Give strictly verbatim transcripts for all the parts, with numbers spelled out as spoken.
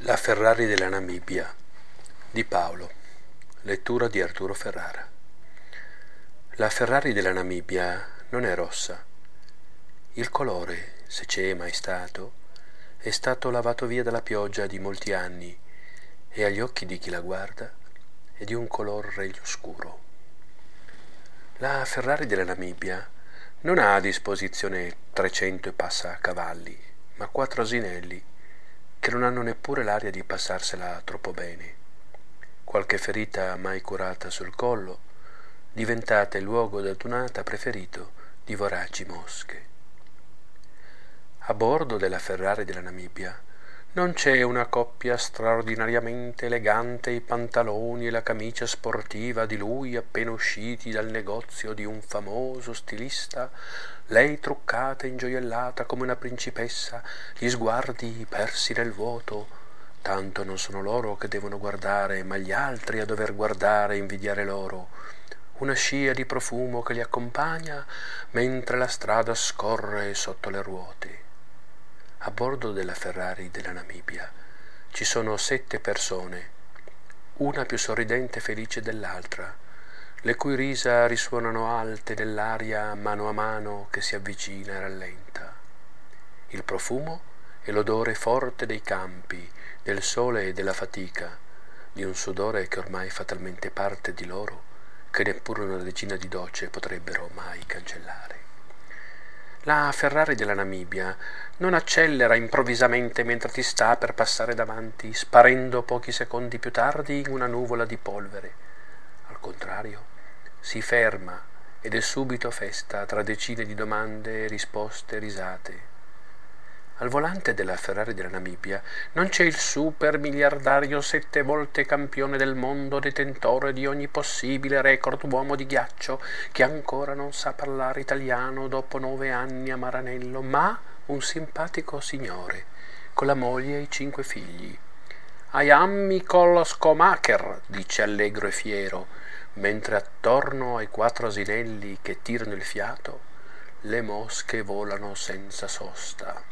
La Ferrari della Namibia di Paolo. Lettura di Arturo Ferrara. La Ferrari della Namibia non è rossa. Il colore, se c'è mai stato, è stato lavato via dalla pioggia di molti anni e agli occhi di chi la guarda è di un color regno scuro. La Ferrari della Namibia non ha a disposizione trecento e passa cavalli, ma quattro asinelli che non hanno neppure l'aria di passarsela troppo bene. Qualche ferita mai curata sul collo, diventata il luogo d'adunata preferito di voraci mosche. A bordo della Ferrari della Namibia non c'è una coppia straordinariamente elegante, i pantaloni e la camicia sportiva di lui appena usciti dal negozio di un famoso stilista, lei truccata e ingioiellata come una principessa, gli sguardi persi nel vuoto, tanto non sono loro che devono guardare, ma gli altri a dover guardare e invidiare loro, una scia di profumo che li accompagna mentre la strada scorre sotto le ruote. A bordo della Ferrari della Namibia ci sono sette persone, una più sorridente e felice dell'altra, le cui risa risuonano alte nell'aria mano a mano che si avvicina e rallenta. Il profumo è l'odore forte dei campi, del sole e della fatica, di un sudore che ormai fa talmente parte di loro che neppure una decina di docce potrebbero mai cancellare. La Ferrari della Namibia non accelera improvvisamente mentre ti sta per passare davanti, sparendo pochi secondi più tardi in una nuvola di polvere. Al contrario, si ferma ed è subito festa tra decine di domande, risposte, risate. Al volante della Ferrari della Namibia non c'è il super miliardario sette volte campione del mondo, detentore di ogni possibile record uomo di ghiaccio, che ancora non sa parlare italiano dopo nove anni a Maranello, ma un simpatico signore, con la moglie e i cinque figli. I am Michael Schumacher, dice allegro e fiero, mentre attorno ai quattro asinelli che tirano il fiato, le mosche volano senza sosta.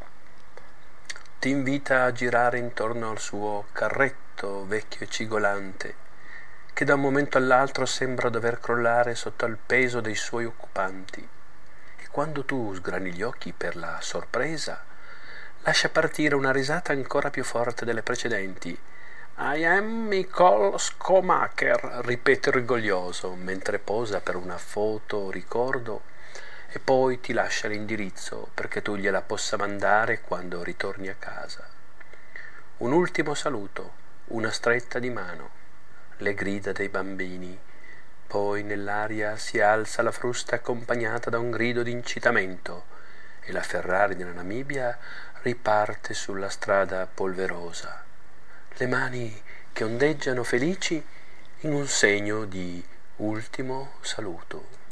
Ti invita a girare intorno al suo carretto vecchio e cigolante, che da un momento all'altro sembra dover crollare sotto il peso dei suoi occupanti, e quando tu sgrani gli occhi per la sorpresa, lascia partire una risata ancora più forte delle precedenti. I am Michael Schumacher, ripete orgoglioso, mentre posa per una foto ricordo e poi ti lascia l'indirizzo perché tu gliela possa mandare quando ritorni a casa. Un ultimo saluto, una stretta di mano, le grida dei bambini, poi nell'aria si alza la frusta accompagnata da un grido di incitamento e la Ferrari della Namibia riparte sulla strada polverosa, le mani che ondeggiano felici in un segno di ultimo saluto.